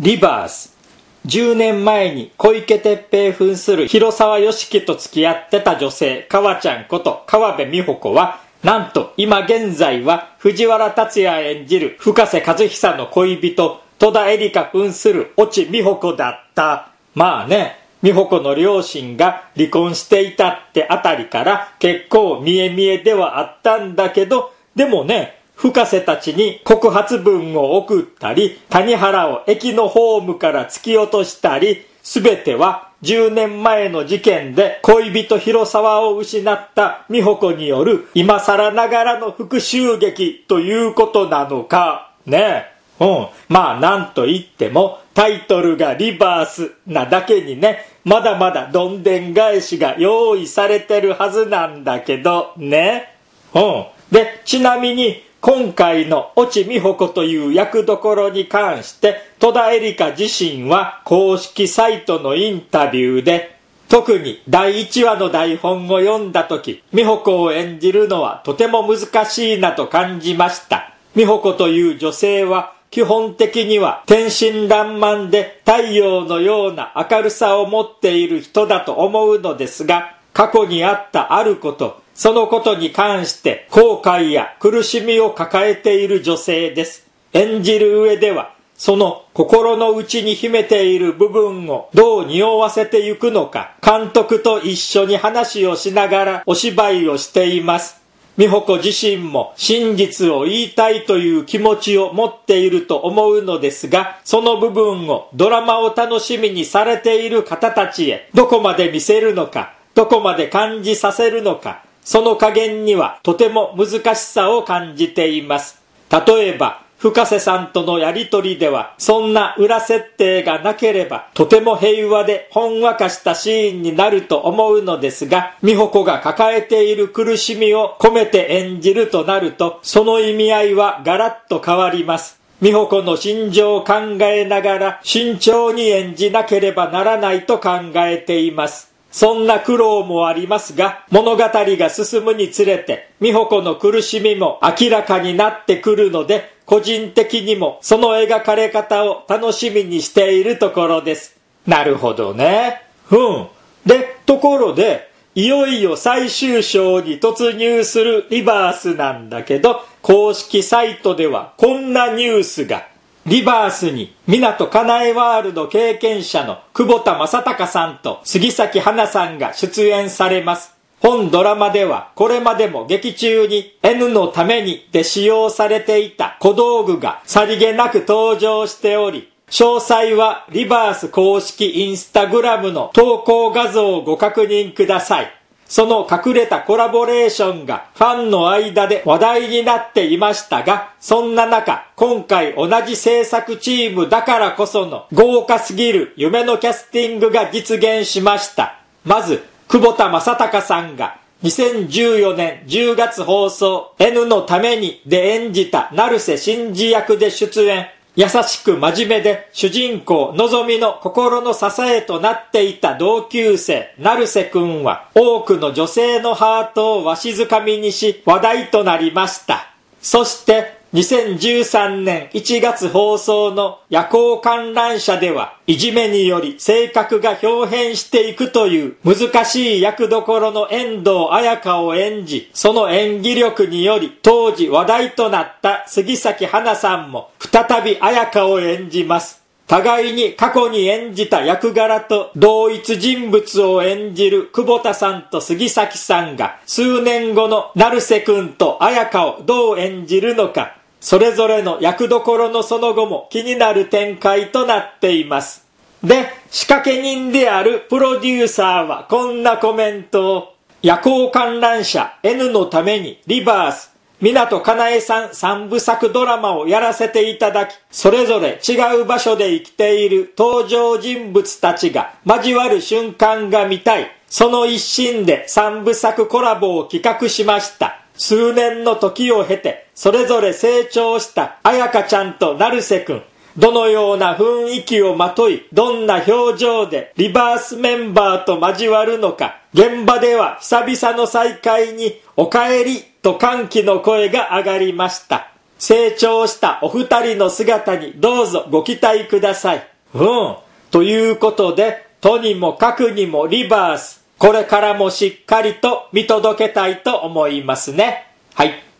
リバース。10年前に小池徹平扮する広沢由樹と付き合ってた女性、川ちゃんこと川辺美穂子は、なんと今現在は藤原竜也演じる深瀬和久の恋人、戸田恵梨香扮する越智美穂子だった。まあね、美穂子の両親が離婚していたってあたりから結構見え見えではあったんだけど、でもね、深瀬たちに告発文を送ったり、谷原を駅のホームから突き落としたり、すべては10年前の事件で恋人広沢を失った美穂子による今更ながらの復讐劇ということなのかね。まあなんと言ってもタイトルがリバースなだけにね、まだまだどんでん返しが用意されてるはずなんだけどね。で、ちなみに今回の越智美穂子という役どころに関して戸田恵梨香自身は公式サイトのインタビューで、特に第1話の台本を読んだ時、美穂子を演じるのはとても難しいなと感じました。美穂子という女性は基本的には天真爛漫で太陽のような明るさを持っている人だと思うのですが、過去にあったあること、そのことに関して後悔や苦しみを抱えている女性です。演じる上では、その心の内に秘めている部分をどう匂わせていくのか、監督と一緒に話をしながらお芝居をしています。美穂子自身も真実を言いたいという気持ちを持っていると思うのですが、その部分をドラマを楽しみにされている方たちへどこまで見せるのか、どこまで感じさせるのか、その加減にはとても難しさを感じています。例えば、深瀬さんとのやりとりでは、そんな裏設定がなければ、とても平和でほんわかしたシーンになると思うのですが、美穂子が抱えている苦しみを込めて演じるとなると、その意味合いはガラッと変わります。美穂子の心情を考えながら、慎重に演じなければならないと考えています。そんな苦労もありますが、物語が進むにつれて、美穂子の苦しみも明らかになってくるので、個人的にもその描かれ方を楽しみにしているところです。なるほどね。で、ところで、いよいよ最終章に突入するリバースなんだけど、公式サイトではこんなニュースが。リバースに港かなえワールド経験者の久保田正孝さんと杉咲花さんが出演されます。本ドラマではこれまでも劇中に N のためにで使用されていた小道具がさりげなく登場しており、詳細はリバース公式インスタグラムの投稿画像をご確認ください。その隠れたコラボレーションがファンの間で話題になっていましたが、そんな中、今回同じ制作チームだからこその豪華すぎる夢のキャスティングが実現しました。まず、久保田正孝さんが2014年10月放送 N のためにで演じた成瀬真司役で出演。優しく真面目で主人公のぞみの心の支えとなっていた同級生成瀬くんは多くの女性のハートをわしづかみにし話題となりました。そして2013年1月放送の夜行観覧車ではいじめにより性格が表変していくという難しい役どころの遠藤綾香を演じ、その演技力により当時話題となった杉咲花さんも再び綾香を演じます。互いに過去に演じた役柄と同一人物を演じる久保田さんと杉咲さんが数年後の成瀬くんと綾香をどう演じるのか、それぞれの役どころのその後も気になる展開となっています。で、仕掛け人であるプロデューサーはこんなコメントを。夜行観覧車 N のためにリバース。港かなえさん3部作ドラマをやらせていただき、それぞれ違う場所で生きている登場人物たちが交わる瞬間が見たい。その一心で3部作コラボを企画しました。数年の時を経て、それぞれ成長した彩香ちゃんと成瀬くん。どのような雰囲気をまとい、どんな表情でリバースメンバーと交わるのか。現場では久々の再会にお帰りと歓喜の声が上がりました。成長したお二人の姿にどうぞご期待ください。 ということで、とにもかくにもリバース、これからもしっかりと見届けたいと思いますね。はい。